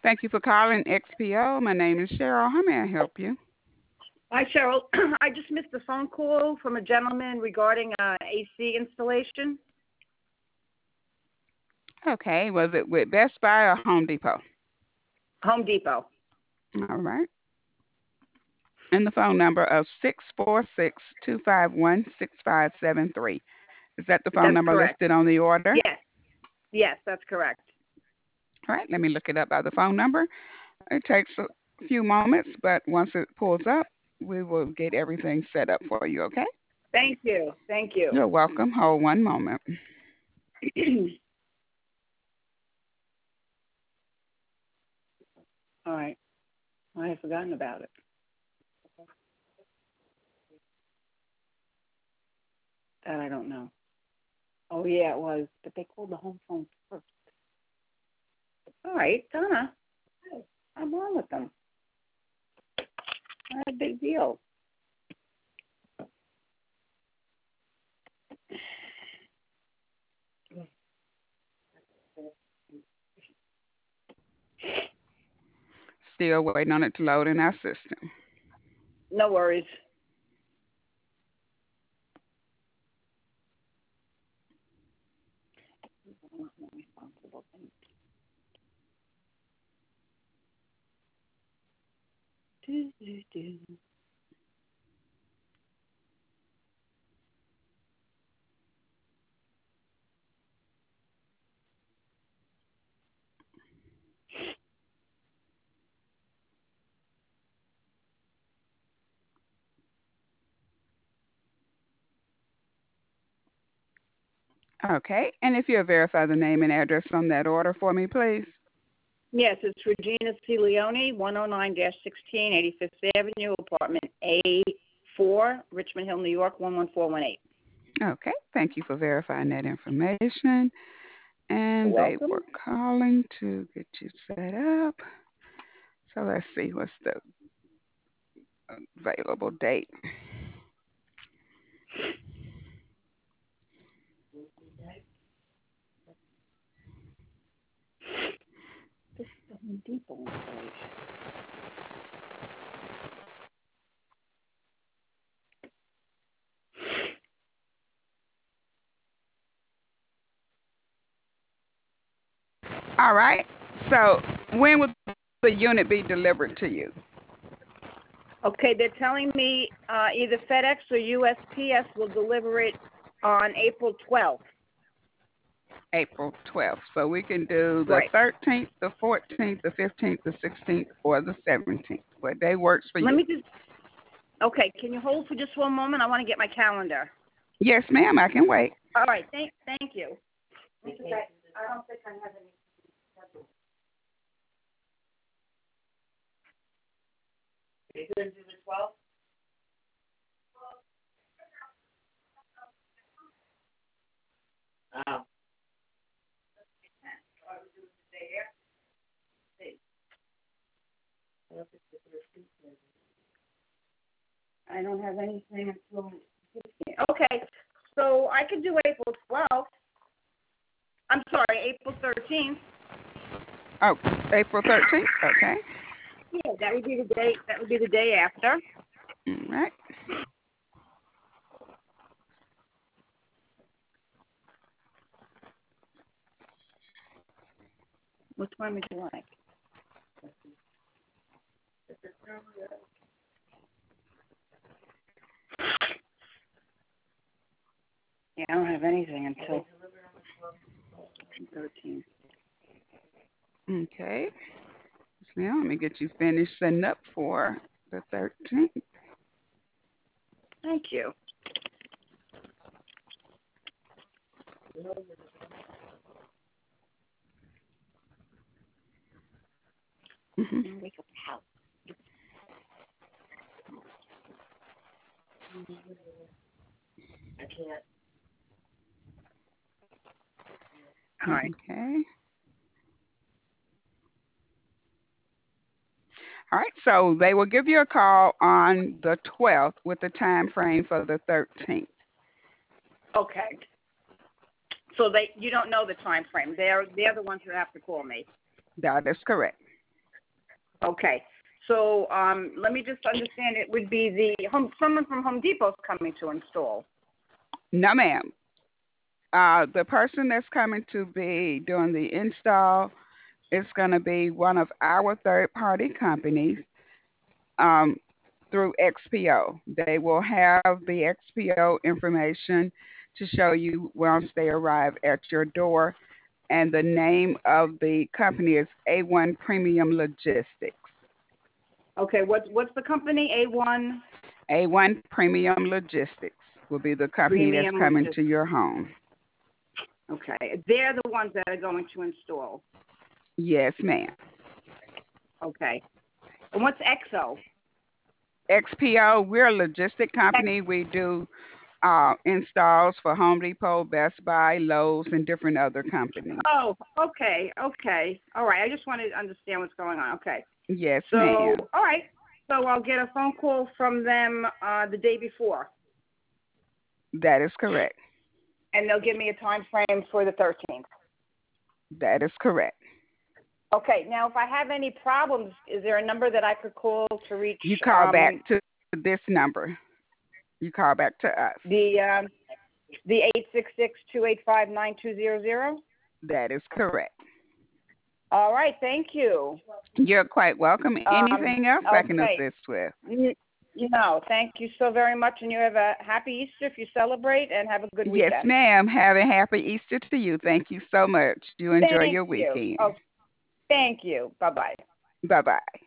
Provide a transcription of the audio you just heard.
Thank you for calling XPO. My name is Cheryl. How may I help you? Hi, Cheryl. I just missed a phone call from a gentleman regarding AC installation. Okay, was it with Best Buy or Home Depot? Home Depot. All right. And the phone number of 646-251-6573. Is that the phone That's number correct. listed on the order? Yes. Yes, that's correct. All right, let me look it up by the phone number. It takes a few moments, but once it pulls up, we will get everything set up for you, okay? Thank you. Thank you. You're welcome. Hold one moment. All right. I had forgotten about it. That I don't know. Oh, yeah, it was. But they called the home phone first. All right, Donna. I'm wrong with them. Not a big deal. Still waiting on it to load in our system. No worries. Okay, and if you'll verify the name and address on that order for me, please. Yes, it's Regina C. Leone, 109-16, 85th Avenue, apartment A4, Richmond Hill, New York, 11418. Okay, thank you for verifying that information. And they Welcome. were calling to get you set up. So let's see what's the available date. This is the Home Depot installation. All right. So when will the unit be delivered to you? Okay, they're telling me either FedEx or USPS will deliver it on April 12th. April 12th. So we can do the Right. 13th, the 14th, the 15th, the 16th, or the 17th. What day works for Let you? me just, okay, can you hold for just one moment? I want to get my calendar. Yes, ma'am. I can wait. All right, thank you. Because I don't think I have any. Are you going to do the 12th? Oh. I don't have anything until 15. Okay, so I could do April 12th. I'm sorry, April 13th. Oh, April 13th. Okay. Yeah, that would be the day. That would be the day after. All right. Which one would you like? Yeah, I don't have anything until 13th. Okay. Now let me get you finished setting up for the 13th. Thank you. Mm-hmm. Wake up the house. I can't. All right. Okay. All right. So they will give you a call on the 12th with the time frame for the 13th. Okay. So you don't know the time frame. They're the ones who have to call me. That is correct. Okay. So let me just understand. It would be someone from Home Depot's coming to install. No, ma'am. The person that's coming to be doing the install is going to be one of our third party companies um, through XPO. They will have the XPO information to show you once they arrive at your door. And the name of the company is A1 Premium Logistics. Okay. What's the company? A1 A1 Premium Logistics will be the company that's Premium coming to Logistics. your home. Okay. They're the ones that are going to install. Yes, ma'am. Okay. And what's EXO? XPO, we're a logistic company. We do installs for Home Depot, Best Buy, Lowe's, and different other companies. Oh, okay, okay. All right. I just wanted to understand what's going on. Okay. Yes, So, ma'am. all right. So I'll get a phone call from them the day before, That is correct. and they'll give me a time frame for the 13th. That is correct. Okay. Now, if I have any problems, is there a number that I could call to reach You call back to this number. You call back to us. the 866-285-9200? That is correct. All right. Thank you. You're quite welcome. Anything else I can Okay. assist with? No, thank you so very much, and you have a happy Easter if you celebrate, and have a good Yes, weekend. ma'am. Have a happy Easter to you. Thank you so much. You enjoy Thank your you. weekend. Oh, thank you. Bye-bye. Bye bye.